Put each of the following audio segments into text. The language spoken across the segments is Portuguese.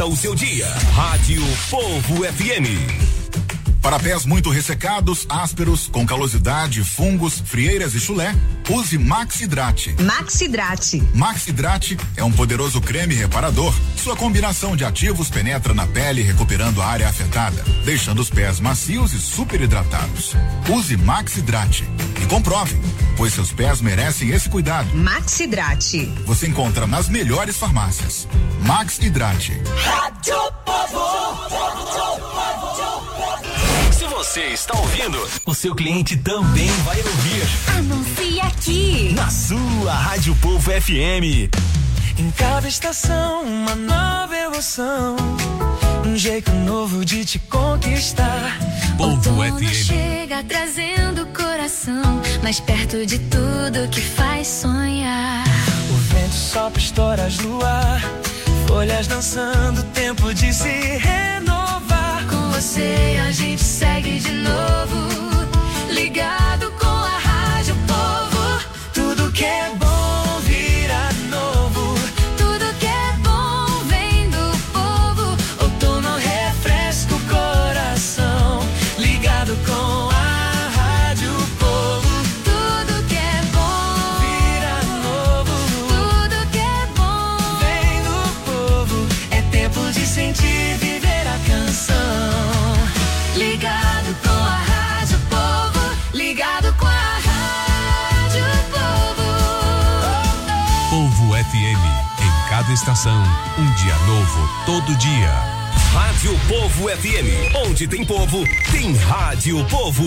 facilita o seu dia. Rádio Povo FM. Para pés muito ressecados, ásperos, com calosidade, fungos, frieiras e chulé, use Maxidrate. Maxidrate. Maxidrate é um poderoso creme reparador. Sua combinação de ativos penetra na pele, recuperando a área afetada, deixando os pés macios e super hidratados. Use Maxidrate e comprove, pois seus pés merecem esse cuidado. Maxidrate. Você encontra nas melhores farmácias. Maxidrate. Rádio Povo. Se você está ouvindo, o seu cliente também vai ouvir. Anuncie aqui. Na sua Rádio Povo FM. Em cada estação, uma nova emoção. Um jeito novo de te conquistar. Povo Outono FM. chega trazendo o coração mais perto de tudo que faz sonhar. O vento sopra estoras no ar. Folhas dançando, tempo de se renovar. Com você a gente segue de novo, ligado com a Rádio Povo. Tudo que é bom vira novo. Tudo que é bom vem do povo. Outono refresca o coração, ligado com a Rádio Povo. Tudo que é bom Vira novo. tudo que é bom Vem do povo. É tempo de sentir, viver a canção. ligado com a Rádio Povo, ligado com a Rádio Povo. Povo FM. Em cada estação, um dia novo, todo dia. Rádio Povo FM. Onde tem povo, tem Rádio Povo.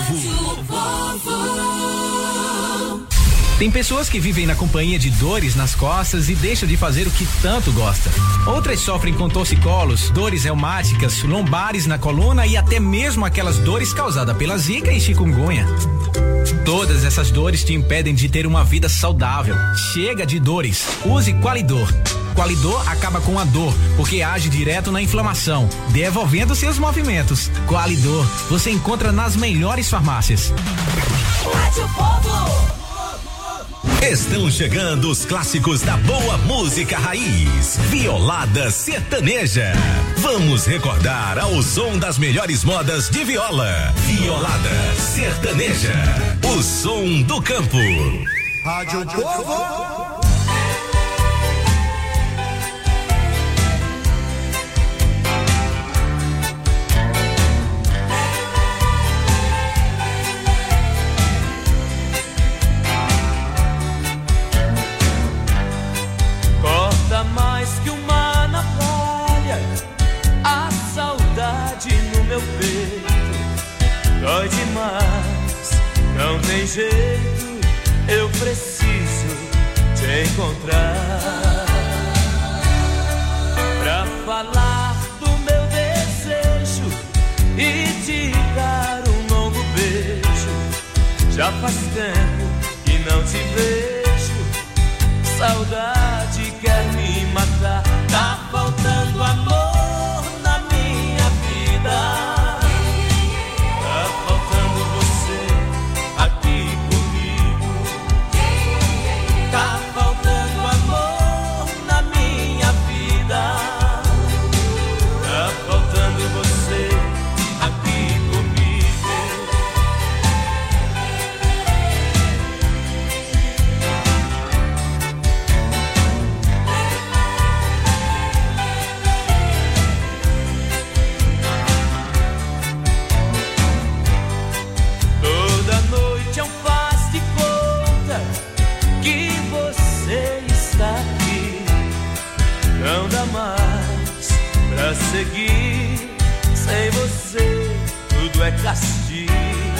Tem pessoas que vivem na companhia de dores nas costas e deixam de fazer o que tanto gosta. Outras sofrem com torcicolos, dores reumáticas, lombares na coluna e até mesmo aquelas dores causadas pela zika e chikungunya. Todas essas dores te impedem de ter uma vida saudável. Chega de dores. Use Qualidor. Qualidor acaba com a dor, porque age direto na inflamação, devolvendo seus movimentos. Qualidor, você encontra nas melhores farmácias. Rádio Povo. Estão chegando os clássicos da boa música raiz. Violada Sertaneja. Vamos recordar ao som das melhores modas de viola. Violada Sertaneja. O som do campo. Rádio Povo. Mais que uma navalha, a saudade no meu peito dói demais, não tem jeito, eu preciso te encontrar pra falar do meu desejo e te dar um longo beijo. Já faz tempo que não te vejo, saudade quer me matar. Tá faltando amor na minha vida. Tá faltando você aqui comigo. Tá faltando amor na minha vida. Tá faltando você aqui comigo. Não dá mais pra seguir, sem você tudo é castigo.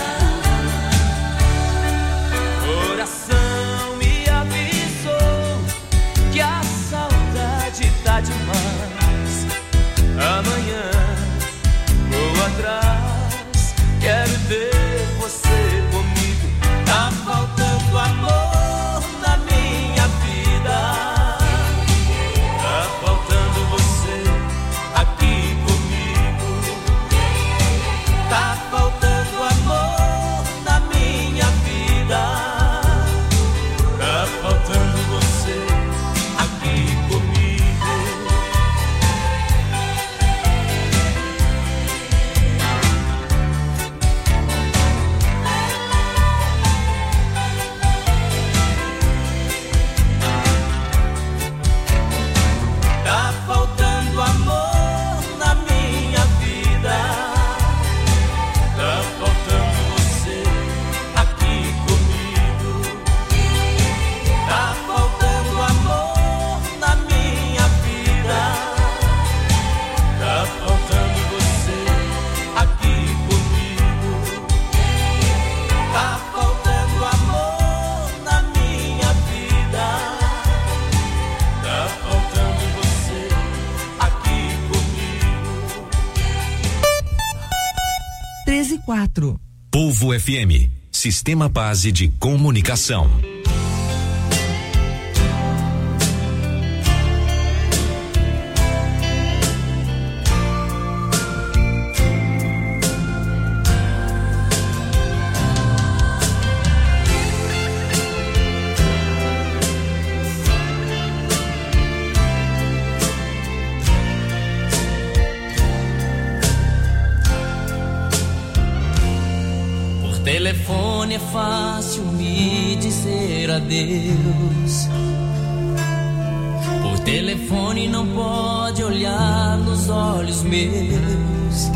Coração me avisou que a saudade tá demais. Amanhã vou atrás, quero ter você comigo. Tá faltando amor na minha vida. Tá faltando amor na minha vida. Tá faltando você aqui comigo. 6:04. Povo FM, Sistema Base de Comunicação. Telefone é fácil me dizer adeus. Por telefone não pode olhar nos olhos meus.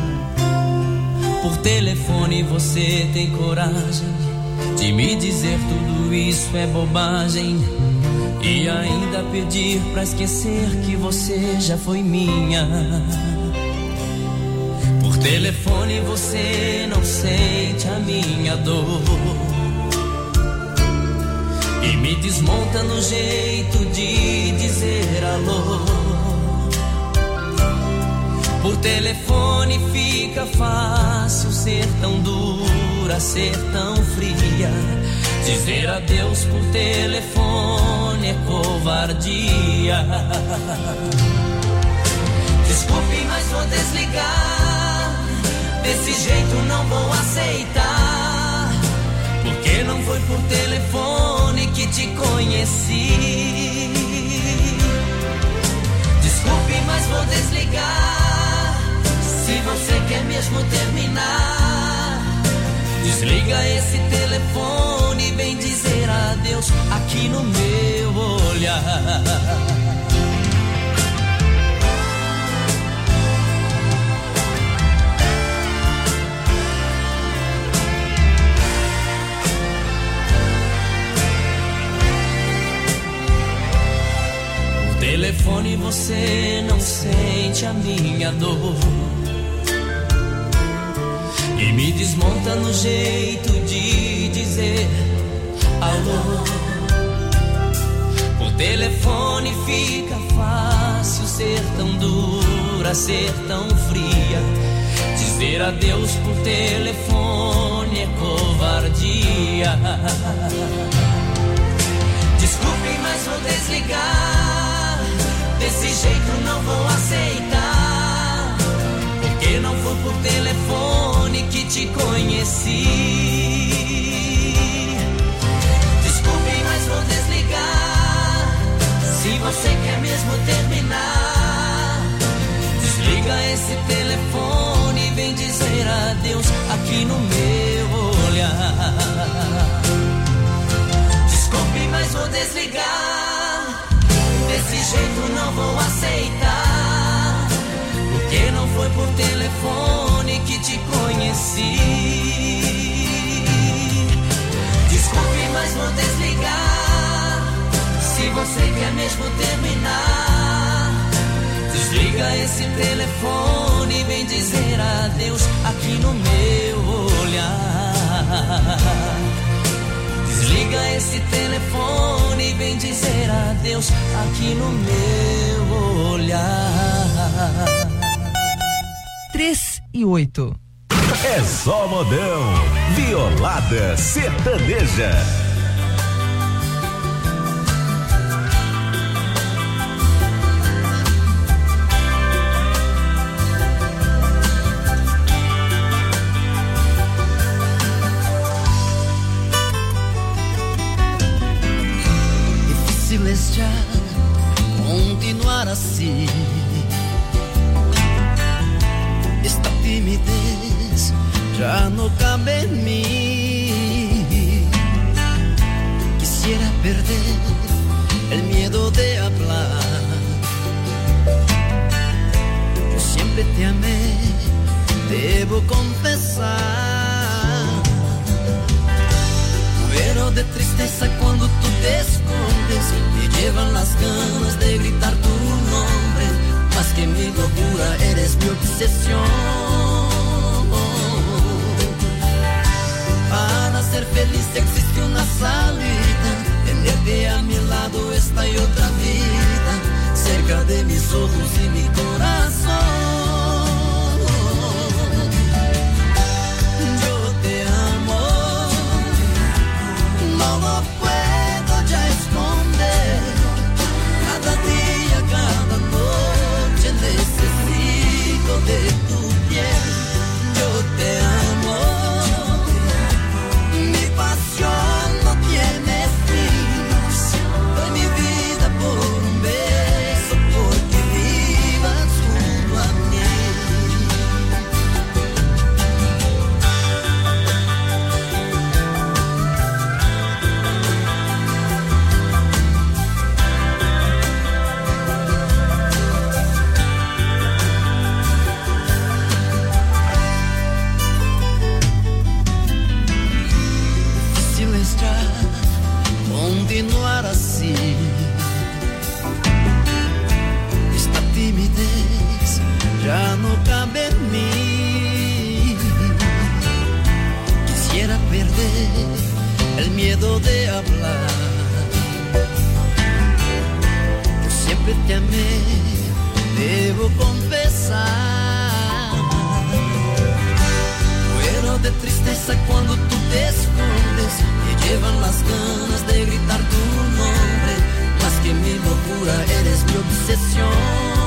Por telefone você tem coragem de me dizer tudo isso é bobagem e ainda pedir pra esquecer que você já foi minha. Por telefone você não sente a minha dor e me desmonta no jeito de dizer alô. Por telefone fica fácil ser tão dura, ser tão fria. Dizer adeus por telefone é covardia. Desculpe, mas vou desligar. Desse jeito não vou aceitar. Porque não foi por telefone que te conheci. Desculpe, mas vou desligar. Se você quer mesmo terminar, desliga esse telefone e vem dizer adeus aqui no meu olhar. Telefone você não sente a minha dor e me desmonta no jeito de dizer alô. Por telefone fica fácil ser tão dura, ser tão fria. Dizer adeus por telefone é covardia. Desculpe, mas vou desligar. Desse jeito não vou aceitar. Porque não foi por telefone que te conheci. Desculpe, mas vou desligar. Se você quer mesmo terminar, desliga esse telefone e vem dizer adeus aqui no meu olhar. Desculpe, mas vou desligar. Desse jeito não vou aceitar. Porque não foi por telefone que te conheci. Desculpe, mas vou desligar. Se você quer mesmo terminar, desliga esse telefone e vem dizer adeus aqui no meu olhar. Desliga esse telefone e vem dizer adeus aqui no meu olhar. 3:08. É só modão. Violada sertaneja. Continuar assim, esta timidez já não cabe en mí. Quisiera perder el miedo de hablar. Yo siempre te amé, debo confesar. Muero de tristeza cuando tú te escondes. Me llevan las ganas de gritar tu nombre. Más que mi locura, eres mi obsesión. Para ser feliz existe una salida. Tenerte a mi lado esta y otra vida. Cerca de mis ojos y mi corazón. debo confesar. Muero de tristeza cuando tú te escondes, me llevan las ganas de gritar tu nombre, más que mi locura eres mi obsesión.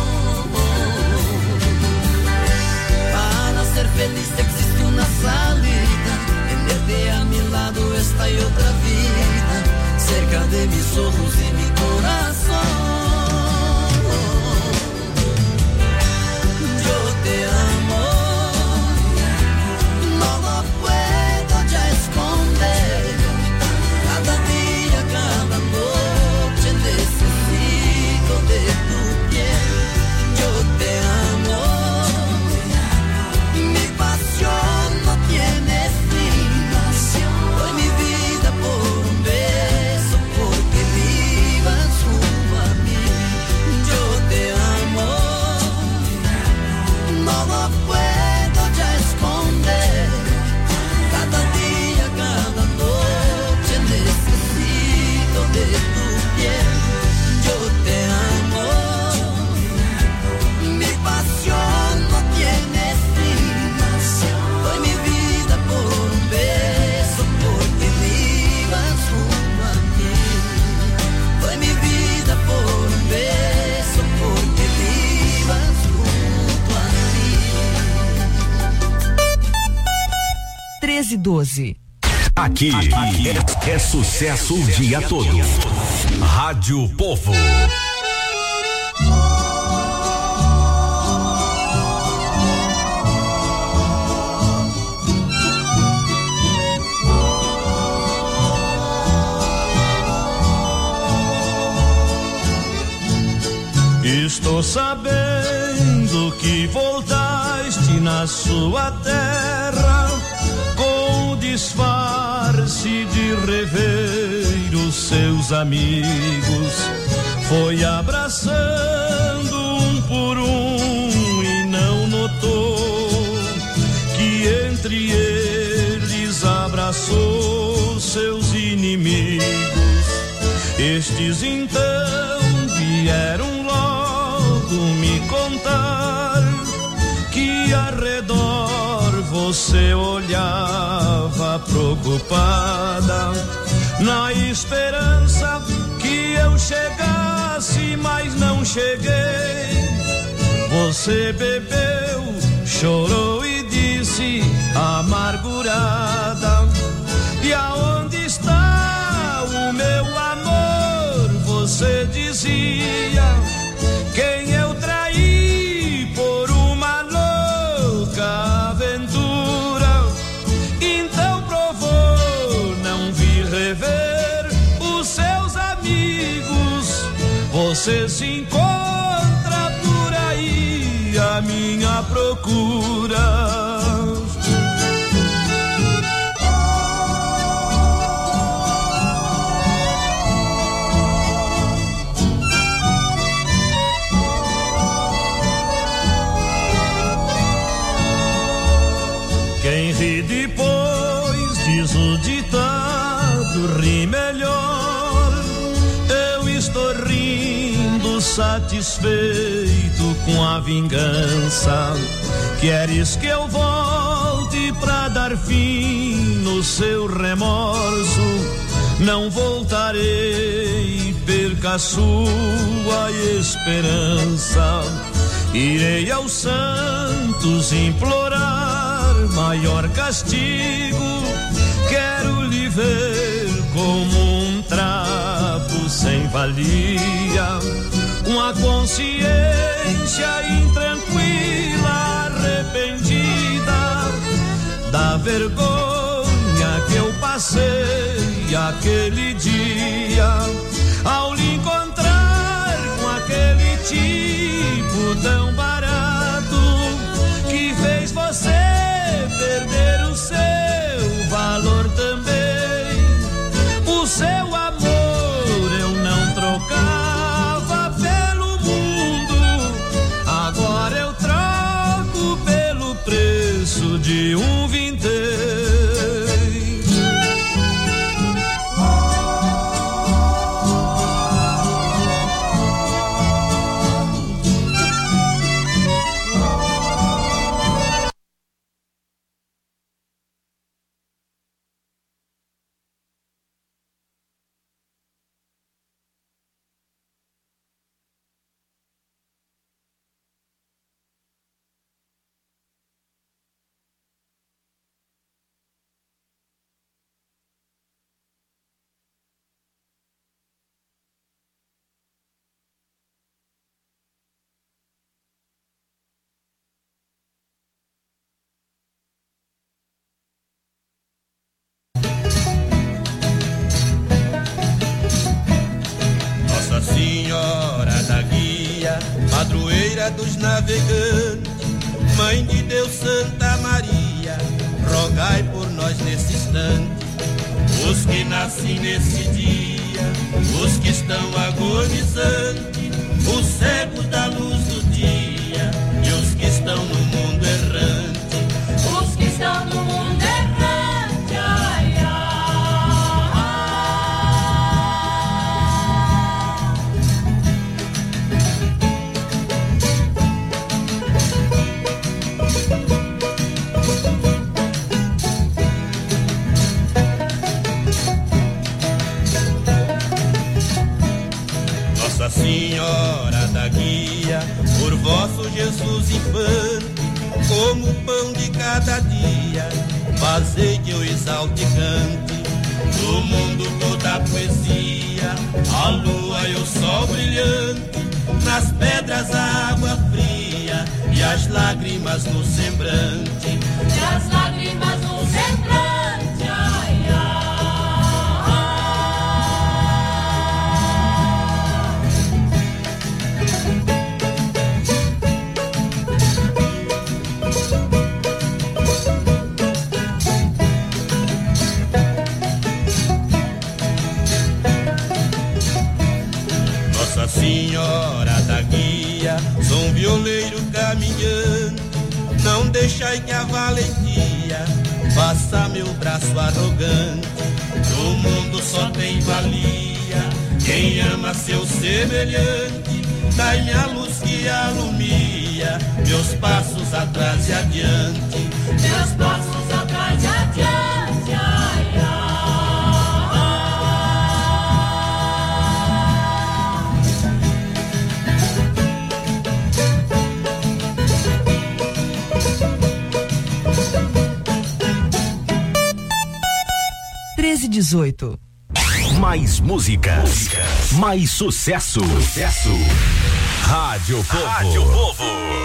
Para ser feliz existe una salida, tenerte a mi lado esta y otra vida, cerca de mis ojos y mi corazón. Yo te amo, no lo puedo ya esconder. Cada día, cada noche necesito de tu piel. Yo te amo, mi pasión no tiene fin. Doy mi vida por un beso, porque vivas junto a mí. Yo te amo, no lo puedo ya esconder. Cada día, cada noche necesito de tu piel. Yo te amo, mi pasión no tiene fin. Doy mi vida por un beso, porque vivas junto a mí. Doy mi vida por un beso, porque vivas junto a mí. 13:12. Aqui é sucesso o dia todo. Rádio Povo. Estou sabendo que voltaste na sua terra com o disfarce de rever os seus amigos. Foi abraçando um por um e não notou que entre eles abraçou seus inimigos. Estes então vieram logo me contar que ao redor você olhava preocupada, na esperança que eu chegasse, mas não cheguei. Você bebeu, chorou e disse amargurada: e aonde está o meu amor? Você dizia: quem eu traí por uma louca aventura. Então provou, não vi rever os seus amigos. Você se encontra por aí à minha procura. Quem ri depois, diz o ditado, ri melhor. Eu estou rindo satisfeito com a vingança. Queres que eu volte pra dar fim no seu remorso? Não voltarei, perca a sua esperança. Irei aos santos implorar maior castigo. Quero lhe ver como um trapo sem valia, uma consciência intranquila, arrependida da vergonha que eu passei aquele dia, ao lhe encontrar com aquele tipo tão barato que fez você perder o seu valor também. O seu amor eu não trocava pelo mundo, agora eu troco pelo preço de um vintém. dos navegantes, Mãe de Deus Santa Maria, rogai por nós nesse instante. Os que nascem nesse dia, os que estão agonizantes, os cegos da luz do dia e os que estão no mundo errante, os que estão no mundo errante, ai, ai. Nossa Senhora da Guia, por vosso Jesus infante, como o pão de cada dia, fazei que eu exalte e cante. No mundo toda a poesia, a lua e o sol brilhante, nas pedras a água fria e as lágrimas no semblante. E as lágrimas no semblante, ai, ai. Nossa Senhora da Guia, São Violeiro caminhante, não deixai que a valentia faça meu braço arrogante. No mundo só tem valia quem ama seu semelhante. Dai-me a luz que alumia meus passos atrás e adiante, meus passos atrás e adiante, ai, ai. Mais música. Mais sucesso. Rádio Povo.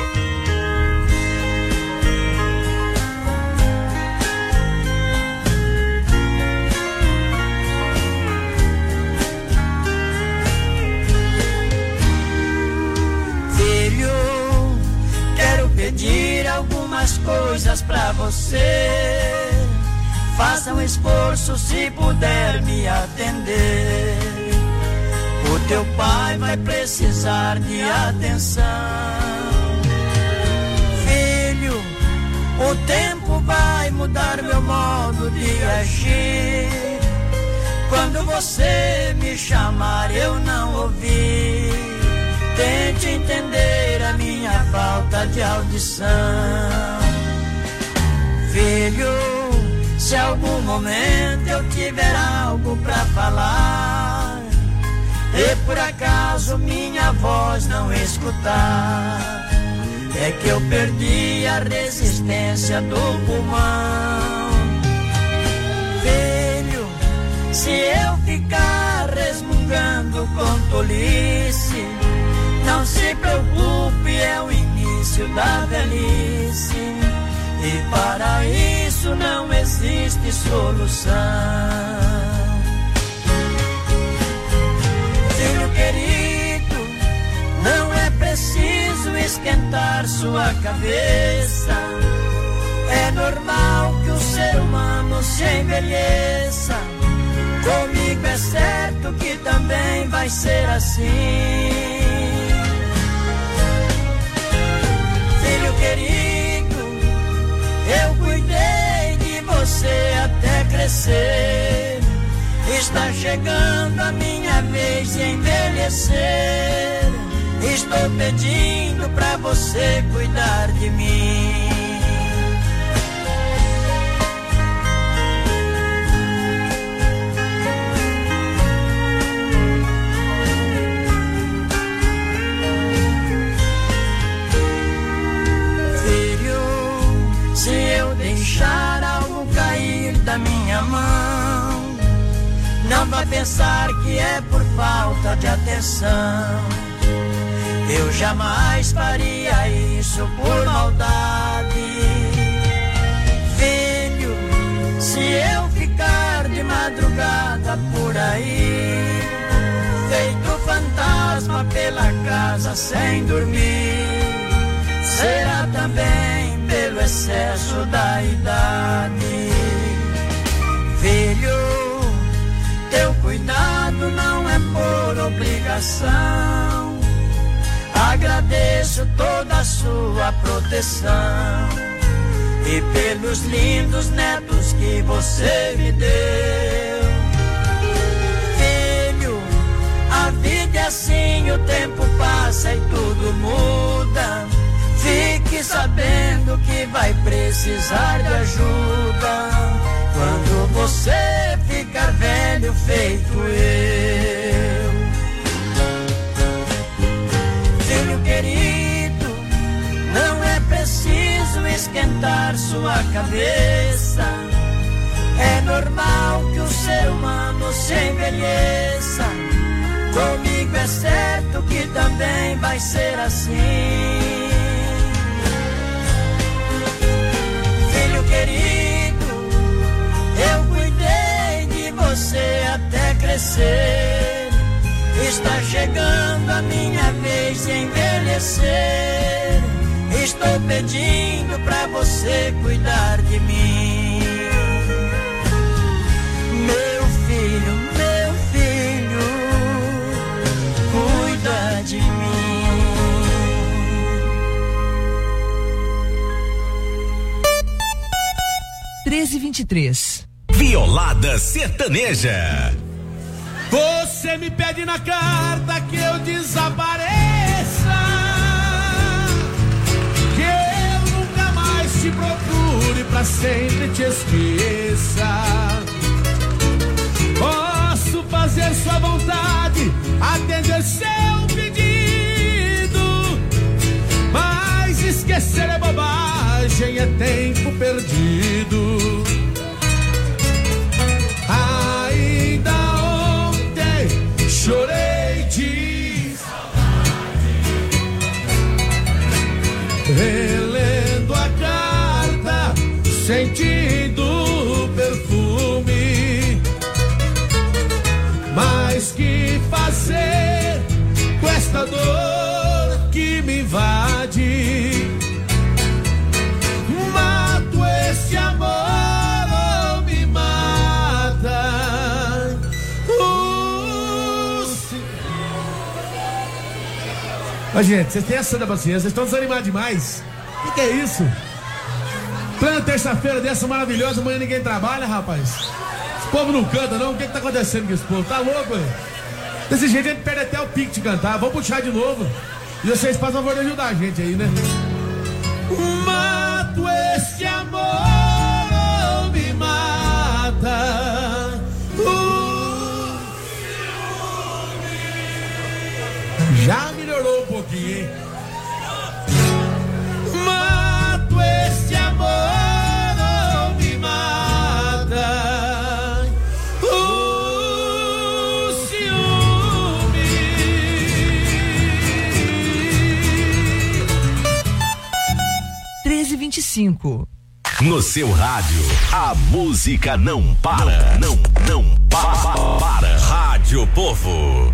Filho, quero pedir algumas coisas pra você. Faça um esforço se puder me atender. O teu pai vai precisar de atenção. Filho, o tempo vai mudar meu modo de agir. Quando você me chamar eu não ouvi. Tente entender a minha falta de audição. Filho, se algum momento eu tiver algo pra falar e por acaso minha voz não escutar, é que eu perdi a resistência do pulmão. Filho, se eu ficar resmungando com tolice, não se preocupe, é o início da velhice. E para isso não existe solução. Filho querido, não é preciso esquentar sua cabeça. É normal que o ser humano se envelheça. Comigo é certo que também vai ser assim. Filho querido, eu cuidei de você até crescer. Está chegando a minha vez de envelhecer. Estou pedindo pra você cuidar de mim. Se eu deixar algo cair da minha mão, não vai pensar que é por falta de atenção. Eu jamais faria isso por maldade. Filho, se eu ficar de madrugada por aí, feito fantasma pela casa sem dormir, será também pelo excesso da idade. Filho, teu cuidado não é por obrigação. Agradeço toda a sua proteção e pelos lindos netos que você me deu. Filho, a vida é assim, o tempo passa e tudo muda. Fique sabendo que vai precisar de ajuda quando você ficar velho feito eu. Filho querido, não é preciso esquentar sua cabeça. É normal que o ser humano se envelheça. Comigo é certo que também vai ser assim. Filho querido, eu cuidei de você até crescer. Está chegando a minha vez de envelhecer. Estou pedindo pra você cuidar de mim. Meu filho, cuida de mim. 13h23. Violada Sertaneja. Você me pede na carta que eu desapareça, que eu nunca mais te procure, pra sempre te esqueça. Posso fazer sua vontade, atender seu pedido, mas esquecer é bobagem, é tempo perdido. Ainda ontem chorei de saudade, relendo a carta, sentindo o perfume. Mas que fazer com esta dor que me invade? Mato esse amor ou me mata? Ô, gente, vocês têm essa da paciência, vocês estão desanimados demais. O que é isso? Plena terça-feira dessa maravilhosa, amanhã ninguém trabalha, rapaz. Esse povo não canta, não? O que tá acontecendo com esse povo? Tá louco, velho? Desse jeito a gente perde até o pique de cantar. Vamos puxar de novo. E vocês fazem o favor de ajudar a gente aí, né? Mato esse amor ou me mata? Já melhorou um pouquinho, hein? Mato esse amor ou me mata? O ciúme. 13h25. No seu rádio, a música não para. Não para. Rádio Povo.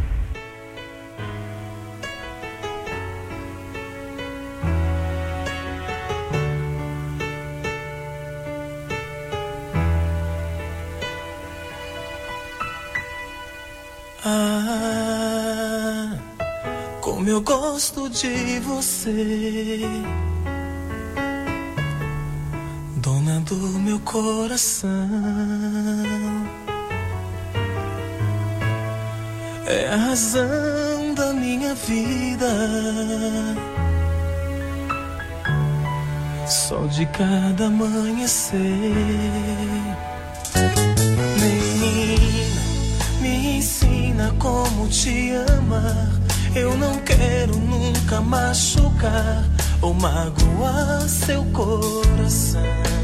Ah, como eu gosto de você, dona do meu coração. É a razão da minha vida, sol de cada amanhecer. Menina, me ensina como te amar. Eu não quero nunca machucar ou magoar seu coração.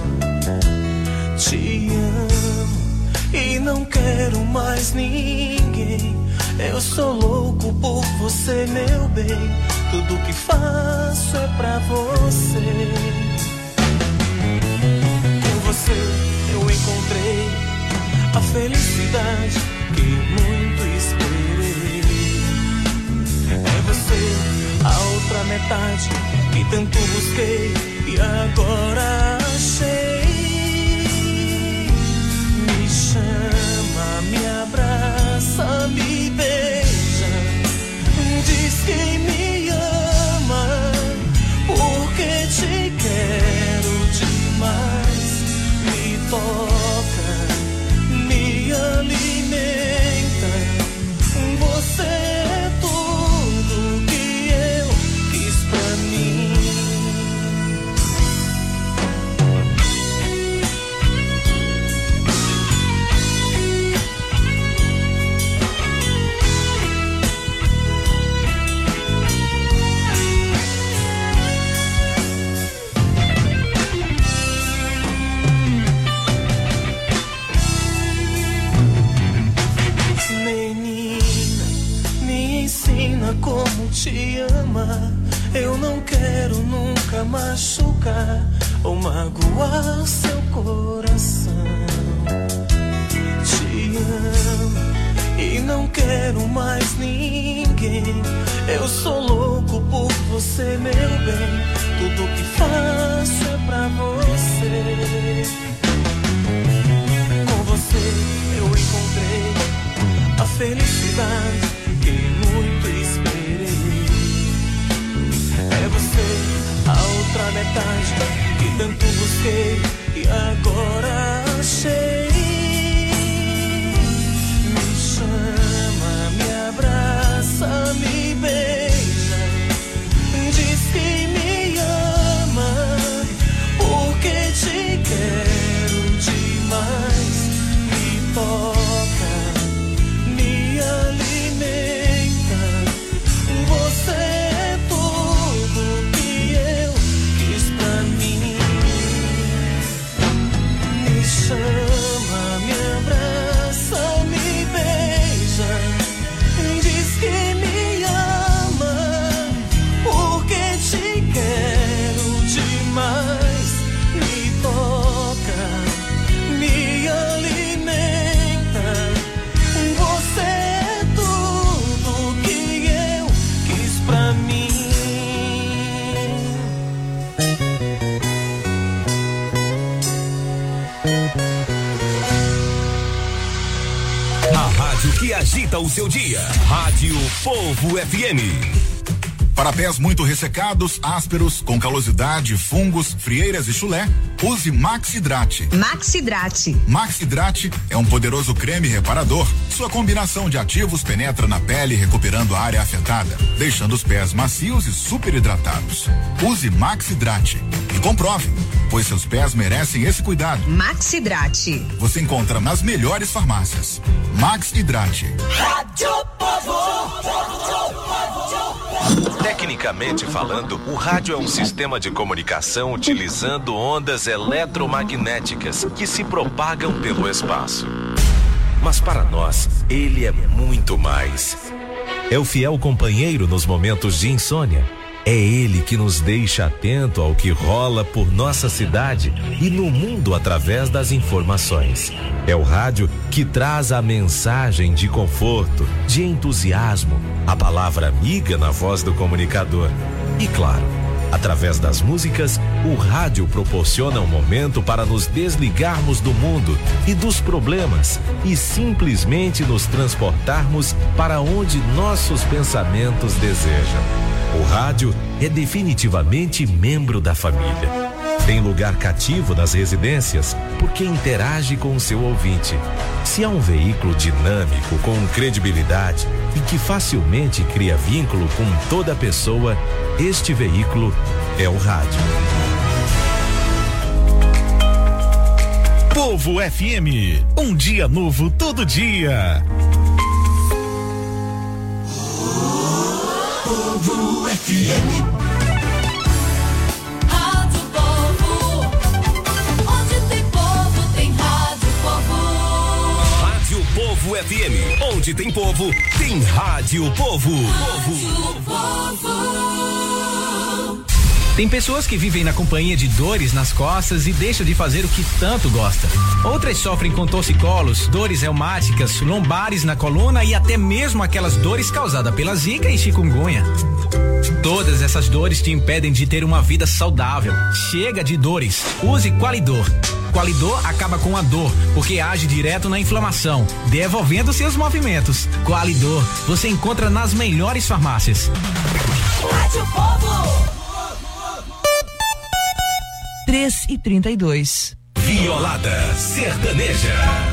Te amo e não quero mais ninguém. Eu sou louco por você, meu bem. Tudo que faço é pra você. Com você eu encontrei a felicidade que muito esperei. É você a outra metade que tanto busquei e agora achei. Me chama, me abraça, me beija, diz que me ama, porque te quero demais. Me toca, me alimenta, você é tudo que eu quis pra mim. Como te ama, eu não quero nunca machucar ou magoar seu coração. Te amo e não quero mais ninguém. Eu sou louco por você, meu bem. Tudo que faço é pra você. Com você eu encontrei a felicidade que muito esperei. É você a outra metade que tanto busquei e agora achei. Me chama, me abraça, me beija, diz que me ama, porque te quero demais. Me toca, me alimenta, você é tudo que eu quis pra mim. Me chama, me abraça, me beija, diz que me ama, porque te quero demais. Me toca, me alimenta, você é tudo que eu quis pra mim. A rádio que agita o seu dia. Rádio Povo FM. Para pés muito ressecados, ásperos, com calosidade, fungos, frieiras e chulé, use Maxidrate. Maxidrate. Maxidrate é um poderoso creme reparador. Sua combinação de ativos penetra na pele, recuperando a área afetada, deixando os pés macios e super hidratados. Use Maxidrate e comprove, pois seus pés merecem esse cuidado. Maxidrate. Você encontra nas melhores farmácias. Maxidrate. Rádio Povo. Tecnicamente falando, o rádio é um sistema de comunicação utilizando ondas eletromagnéticas que se propagam pelo espaço. Mas para nós, ele é muito mais. É o fiel companheiro nos momentos de insônia. É ele que nos deixa atento ao que rola por nossa cidade e no mundo através das informações. É o rádio que traz a mensagem de conforto, de entusiasmo, a palavra amiga na voz do comunicador. E claro, através das músicas, o rádio proporciona um momento para nos desligarmos do mundo e dos problemas e simplesmente nos transportarmos para onde nossos pensamentos desejam. O rádio é definitivamente membro da família. Tem lugar cativo nas residências porque interage com o seu ouvinte. Se é um veículo dinâmico, com credibilidade e que facilmente cria vínculo com toda pessoa, este veículo é o rádio. Povo FM, um dia novo todo dia. Povo FM. Rádio Povo. Onde tem povo, tem Rádio Povo. Rádio Povo FM. Onde tem povo, tem Rádio Povo. Rádio Povo. Tem pessoas que vivem na companhia de dores nas costas e deixam de fazer o que tanto gosta. Outras sofrem com torcicolos, dores reumáticas, lombares na coluna e até mesmo aquelas dores causadas pela zika e chikungunya. Todas essas dores te impedem de ter uma vida saudável. Chega de dores. Use Qualidor. Qualidor acaba com a dor, porque age direto na inflamação, devolvendo seus movimentos. Qualidor, você encontra nas melhores farmácias. Rádio Povo. 3h32. Violada Sertaneja.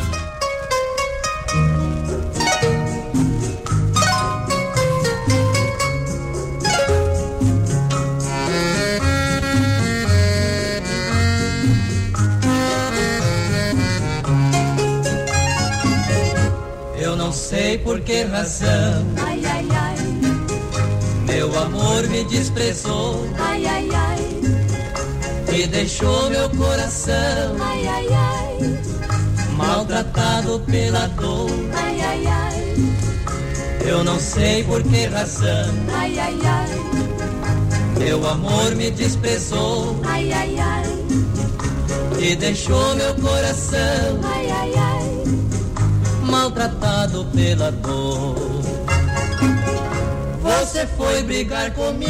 Eu não sei por que razão, ai, ai, ai, meu amor me desprezou, ai, ai, ai, e deixou meu coração, ai, ai, ai, maltratado pela dor. ai, ai, ai, Eu não sei por que razão, ai, ai, ai, meu amor me desprezou, ai, ai, ai, e deixou meu coração, ai, ai, ai, maltratado pela dor. Você foi brigar comigo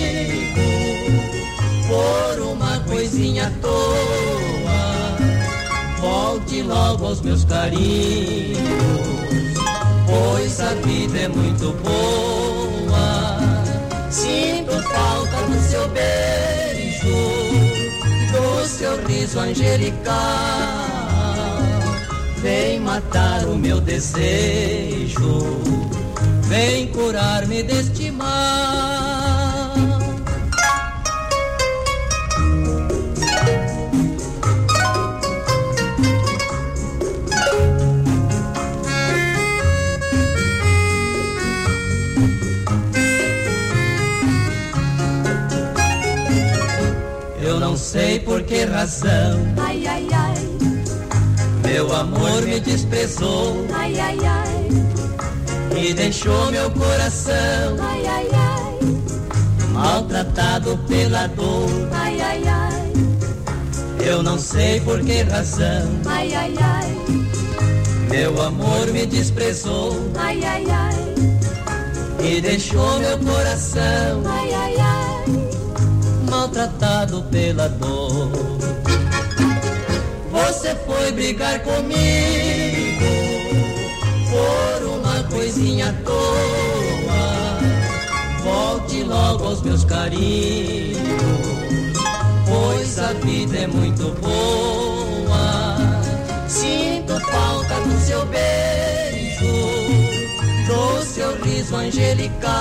por uma coisinha à toa. Volte logo aos meus carinhos, pois a vida é muito boa. Sinto falta do seu beijo, do seu riso angelical. Vem matar o meu desejo, vem curar-me deste mal. Eu não sei por que razão, ai, ai, ai, meu amor me desprezou, ai, ai, ai, e deixou meu coração, ai, ai, ai, maltratado pela dor. ai, ai, ai, Eu não sei por que razão, ai, ai, ai, meu amor me desprezou, ai, ai, ai, e deixou meu coração, ai, ai, ai, maltratado pela dor. Você foi brigar comigo por uma coisinha à toa. Volte logo aos meus carinhos, pois a vida é muito boa. Sinto falta do seu beijo, do seu riso angelical.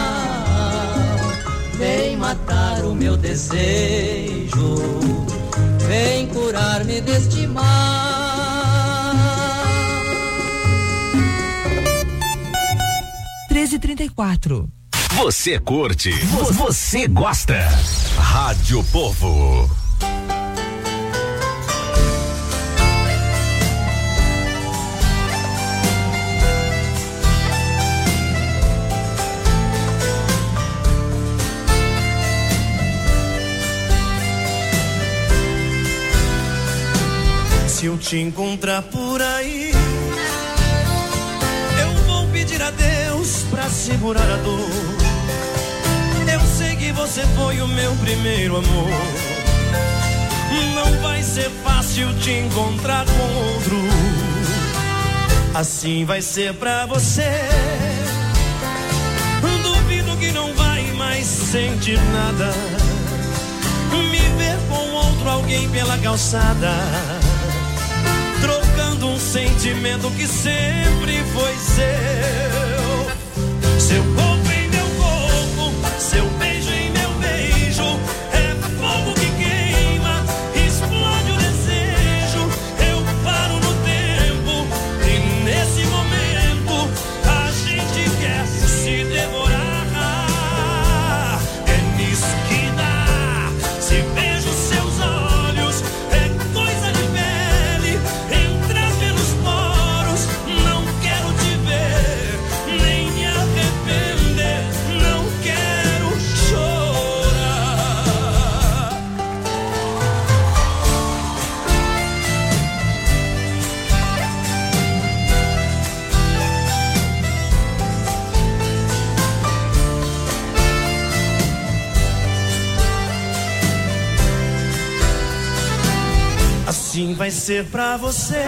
Vem matar o meu desejo, vem curar-me deste mal. 13h34. Você curte, você gosta. Rádio Povo. Se eu te encontrar por aí, eu vou pedir a Deus pra segurar a dor. Eu sei que você foi o meu primeiro amor. Não vai ser fácil te encontrar com outro. Assim vai ser pra você. Duvido que não vai mais sentir nada. Me ver com outro alguém pela calçada, trocando um sentimento que sempre foi seu. Seu corpo em meu corpo, seu beijo em meu beijo. É fogo que queima, explode o desejo. Eu paro no tempo e nesse momento a gente quer se devorar. É nisso que dá, se vejo seus olhos, é coisa de pele. Entra pelos poros, não quero te ver, nem me arrependo. vai ser pra você.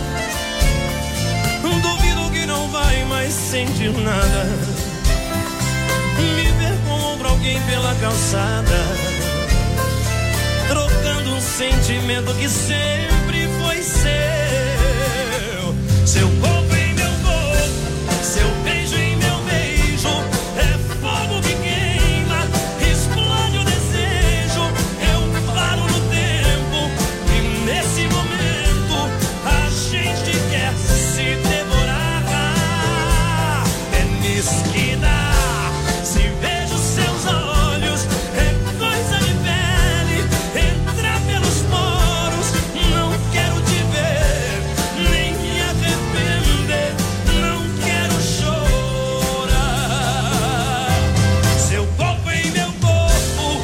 Duvido que não vai mais sentir nada. Me ver com outro alguém pela calçada, trocando um sentimento que sempre foi seu. Seu corpo em meu corpo, seu beijo em meu beijo, é fogo que queima, explode o desejo. Eu paro no tempo e nesse momento a gente quer se devorar. É nisso que dá. Se vejo seus olhos, é coisa de pele, entrar pelos poros. Não quero te ver, nem me arrepender, não quero chorar. Seu corpo em meu corpo,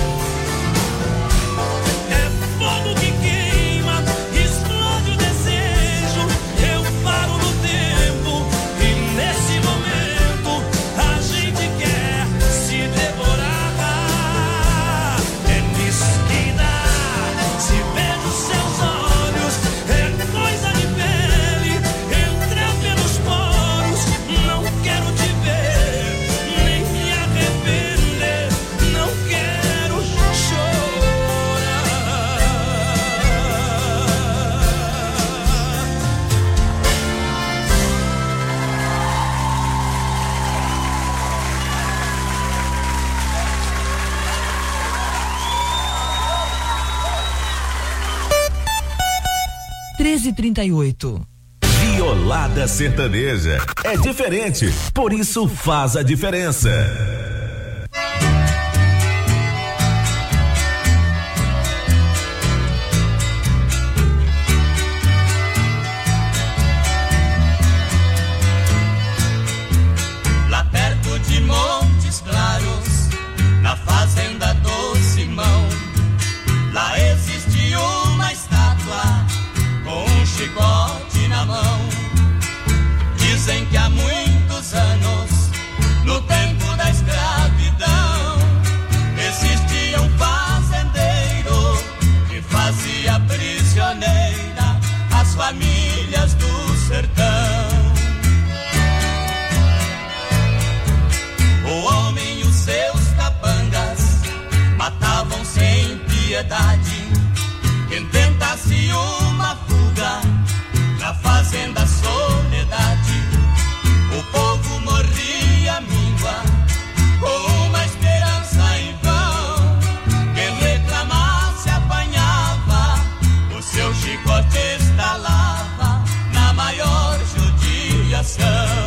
é fogo que queima, explode o desejo. Eu paro no tempo e nesse momento a gente quer se devorar. É nisso que dá. Se vejo seus olhos, é coisa de pele, entrar pelos poros. Não quero te ver, nem me arrepender, não quero chorar. 13h38. Violada sertaneja. É diferente, por isso faz a diferença. Lá perto de Montes Claros, na fazenda do Simão, lá existe uma estátua com um chicote na mão. Dizem que há muitos anos, no tempo da escravidão, existia um fazendeiro que fazia prisioneira as famílias do sertão. O homem e os seus capangas matavam sem piedade quem tentasse uma fuga na fazenda Soledade. O povo morria míngua com uma esperança em vão. Quem reclamasse apanhava, o seu chicote estalava na maior judiação.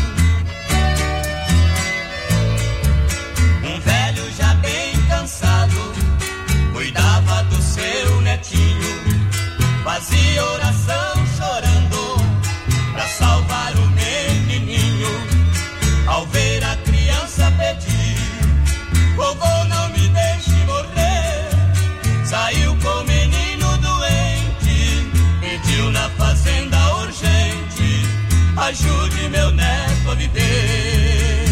Um velho já bem cansado cuidava do seu netinho, fazia oração chorando pra salvar o menininho. Ao ver a criança pedir, vovô não me deixe morrer, saiu com o menino doente, pediu na fazenda urgente, ajude meu neto a viver.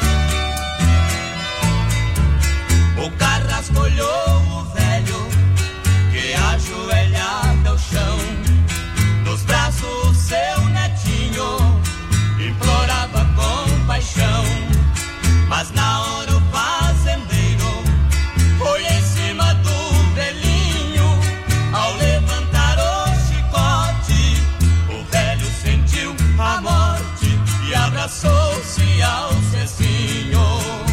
O carrasco olhou o velho que ajoelhado ao chão, nos braços o seu netinho implorava com paixão. Mas na hora o fazendeiro foi em cima do velhinho. Ao levantar o chicote, o velho sentiu a morte e abraçou-se ao Cecinho.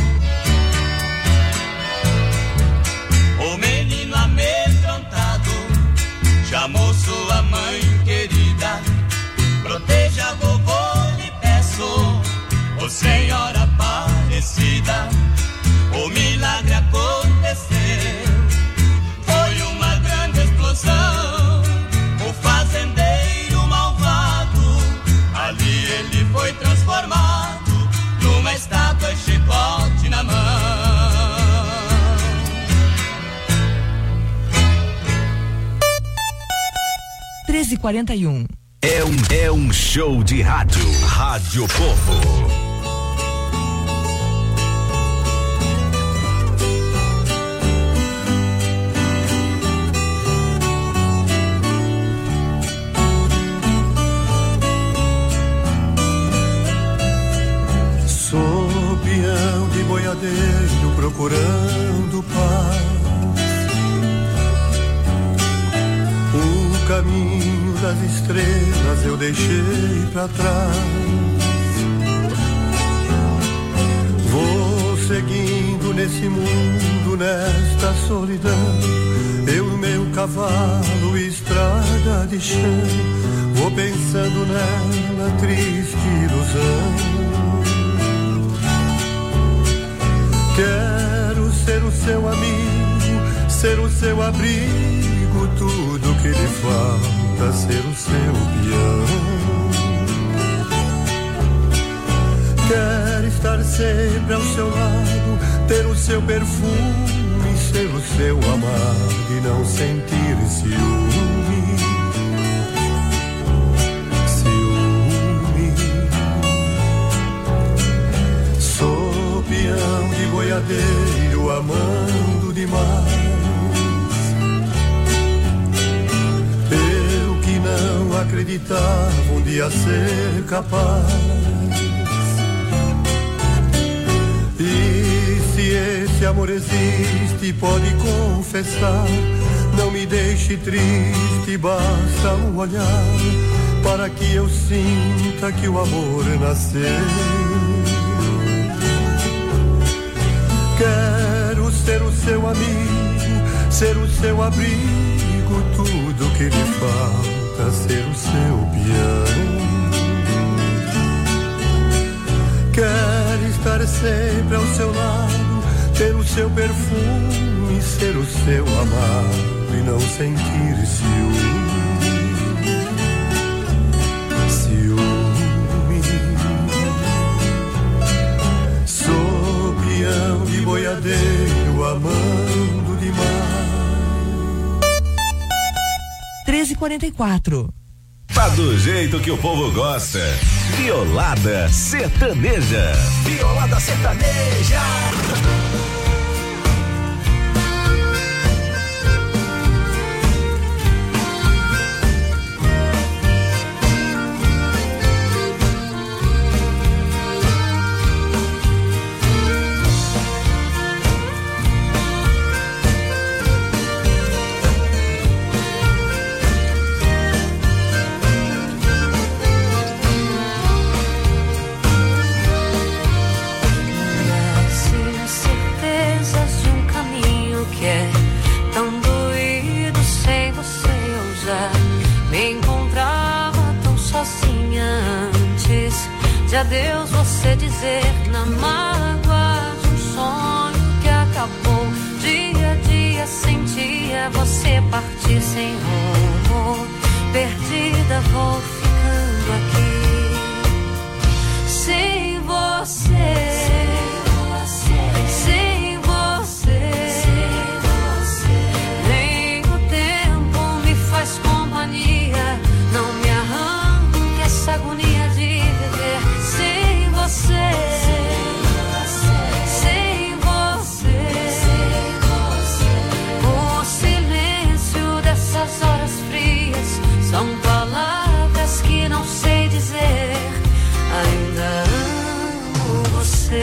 O menino amedrontado chamou sua mãe querida, proteja a vovô, lhe peço, ô Senhora Aparecida. O milagre aconteceu, foi uma grande explosão. O fazendeiro malvado, ali ele foi transformado numa estátua e chicote na mão. 13h41. É um show de rádio. Rádio Povo. procurando paz. O caminho das estrelas eu deixei pra trás. Vou seguindo nesse mundo, nesta solidão. Eu e meu cavalo, estrada de chão. Vou pensando nela, triste ilusão. Quero ser o seu amigo, ser o seu abrigo, tudo que lhe falta, ser o seu peão. Quero estar sempre ao seu lado, ter o seu perfume, ser o seu amado e não sentir ciúme. Sou peão de boiadeiro, amando demais. Eu que não acreditava um dia ser capaz. E se esse amor existe, pode confessar. Não me deixe triste, basta um olhar para que eu sinta que o amor nasceu. Quero ser o seu amigo, ser o seu abrigo, tudo que lhe falta, ser o seu peão. Quero estar sempre ao seu lado, ter o seu perfume, ser o seu amado e não sentir ciúme. Sou peão de boiadeiro, amando demais. 13h44. Tá do jeito que o povo gosta. Violada Sertaneja. Violada Sertaneja. Adeus você dizer na mágoa de um sonho que acabou. Dia a dia sentia você partir sem rumo. Perdida vou ficando aqui sem você. Sem você, nem o tempo me faz companhia. Não me arranque essa agonia de viver sem você. Sem você, o silêncio dessas horas frias são palavras que não sei dizer. Ainda amo você.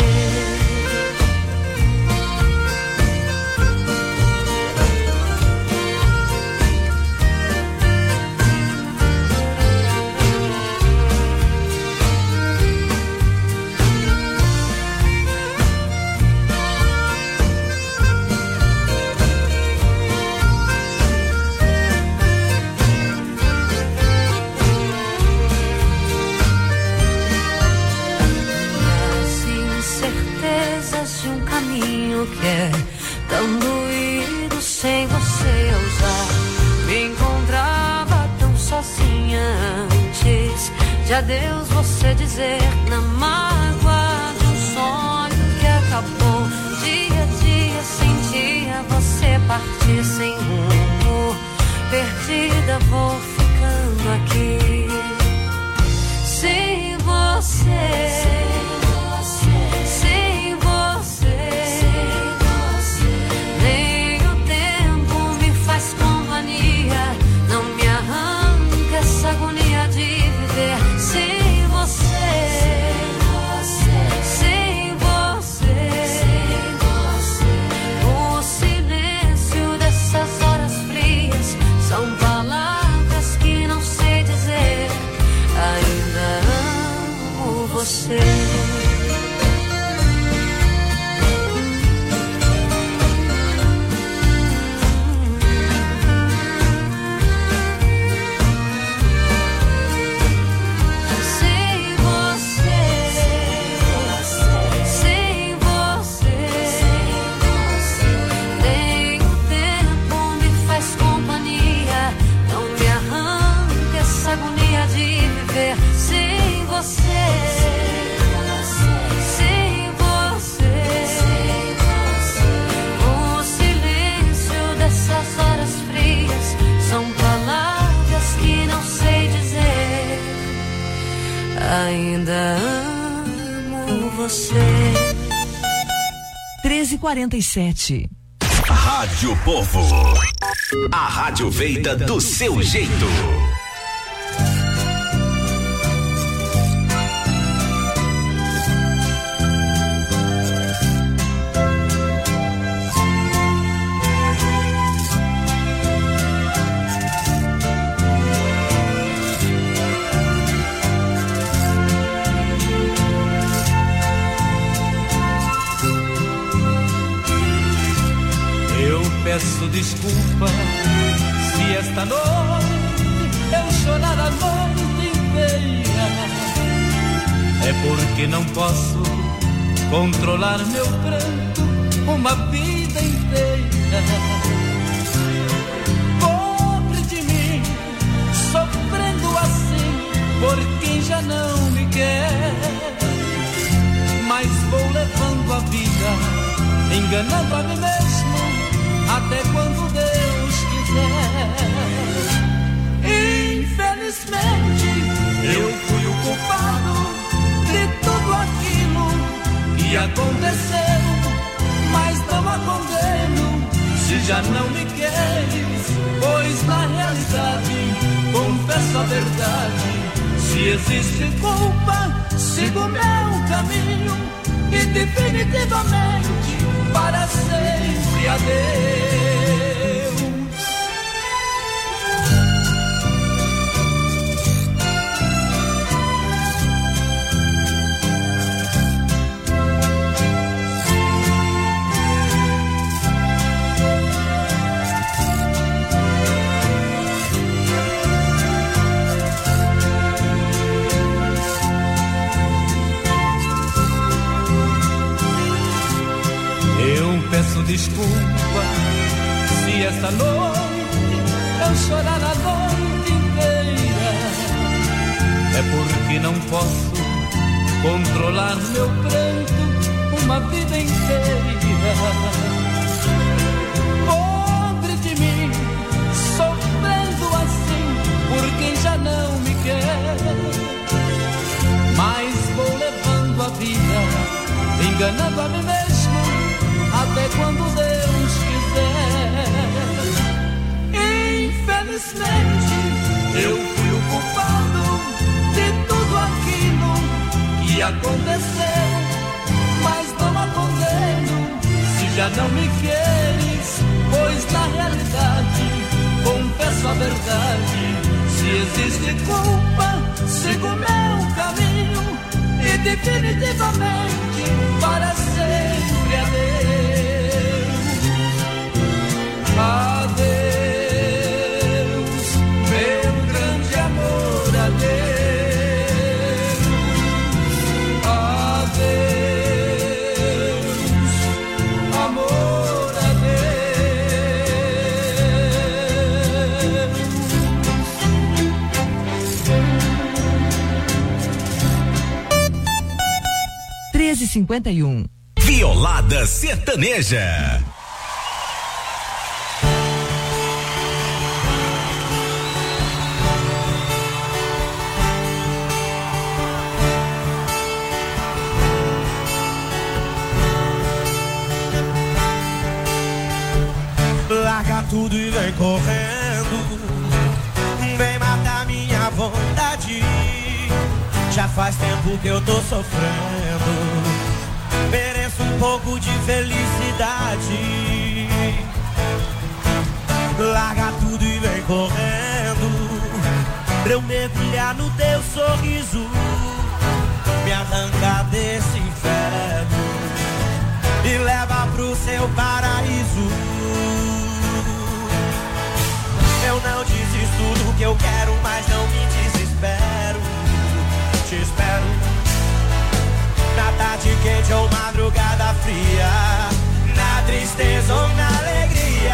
Que é tão doído sem você usar. Me encontrava tão sozinha antes de adeus você dizer na mágoa de um sonho que acabou. Dia a dia sentia você partir sem rumo. Perdida vou ficando aqui sem você. Não me arranca essa agonia de viver sem você. Sem você, você. Ainda amo você. 13h47. Rádio Povo. A rádio feita do seu jeito. Peço desculpa se esta noite eu chorar a noite inteira. É porque não posso controlar meu pranto uma vida inteira. Pobre de mim, sofrendo assim por quem já não me quer. Mas vou levando a vida, enganando a mim mesmo, até quando Deus quiser. Infelizmente, eu fui o culpado de tudo aquilo que aconteceu, mas não a condeno se já não me queres, pois na realidade, confesso a verdade, se existe culpa, sigo meu caminho e definitivamente para sempre adeus. Peço desculpa se esta noite eu chorar a noite inteira. É porque não posso controlar meu pranto uma vida inteira. Pobre de mim, sofrendo assim por quem já não me quer. Mas vou levando a vida, enganando a mim mesmo, até quando Deus quiser. Infelizmente, eu fui o culpado de tudo aquilo que aconteceu, mas não a condeno se já não me queres, pois na realidade, confesso a verdade, se existe culpa, sigo meu caminho e definitivamente para sempre adeus. Adeus, meu grande amor, adeus. Adeus, amor, adeus. 13h51. Violada Sertaneja. Larga tudo e vem correndo, vem matar minha vontade. Já faz tempo que eu tô sofrendo, mereço um pouco de felicidade. Larga tudo e vem correndo, pra eu mergulhar no teu sorriso. Me me arranca desse inferno e leva pro seu paraíso. Eu não desisto do que eu quero, mas não me desespero. Te espero na tarde quente ou madrugada fria, na tristeza ou na alegria.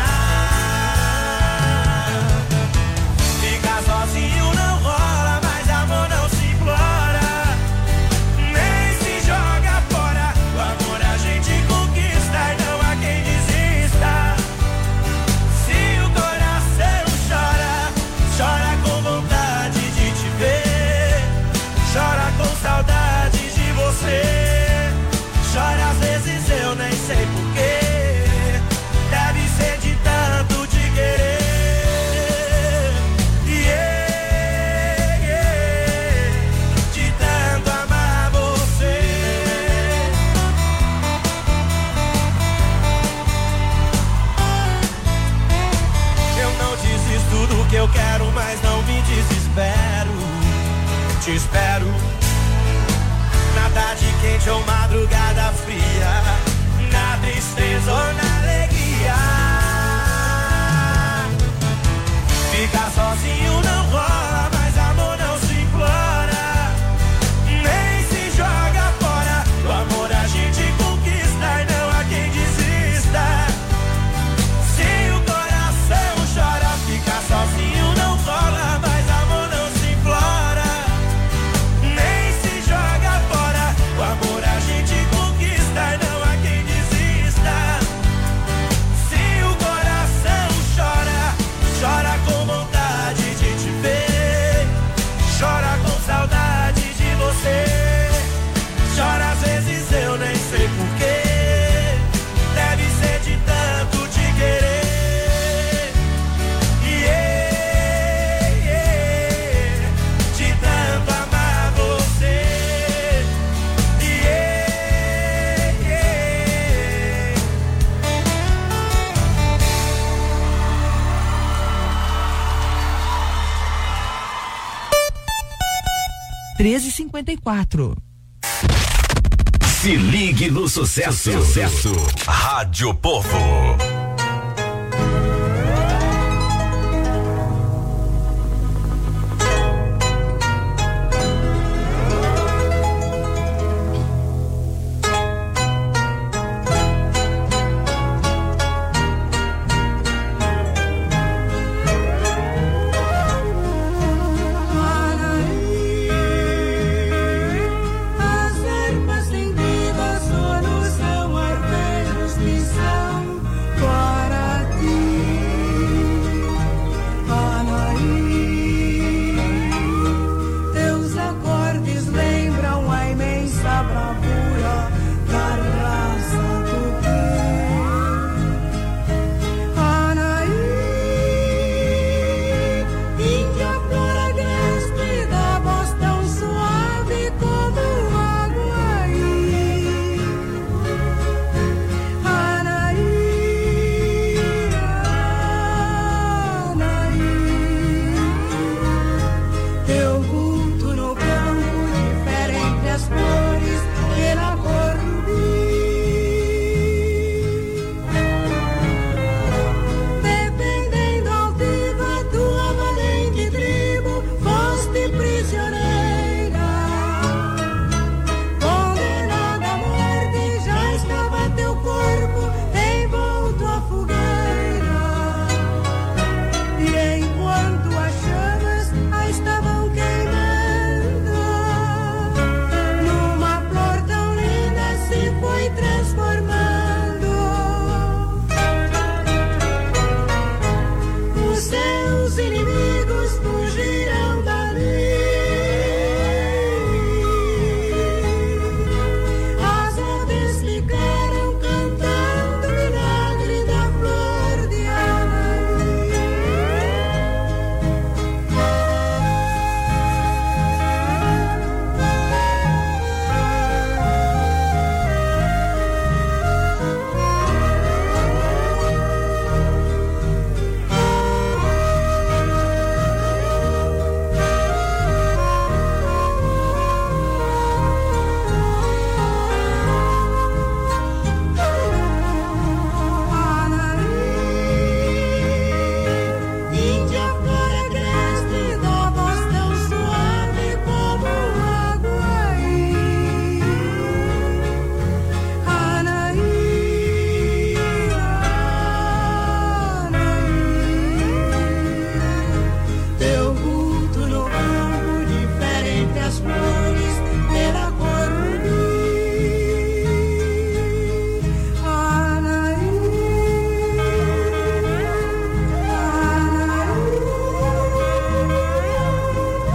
Ficar sozinho não rola, mas amor não se implora, nem se joga fora. O amor a gente conquista e não há quem desista. Se o coração chora, chora com vontade de te ver, chora com saudade de você, chora às vezes eu nem sei porquê. Deve ser de tanto te querer. De tanto amar você. Eu não desisto do que eu quero, mas não me desespero. Te espero na tarde quente ou madrugada fria, na tristeza ou na alegria. Ficar sozinho não rola, mas amor não se implora, nem se joga fora. O amor a gente conquista e não há quem desista. Se o coração chora, ficar sozinho não rola, mas amor não se implora, nem se joga fora. O amor a gente conquista e não há quem desista. Se o coração chora, chora com vontade de te ver, chora com saudade de você, chora às vezes eu nem sei porquê. Deve ser de tanto te querer. De tanto amar você. Se ligue no sucesso. Rádio Povo.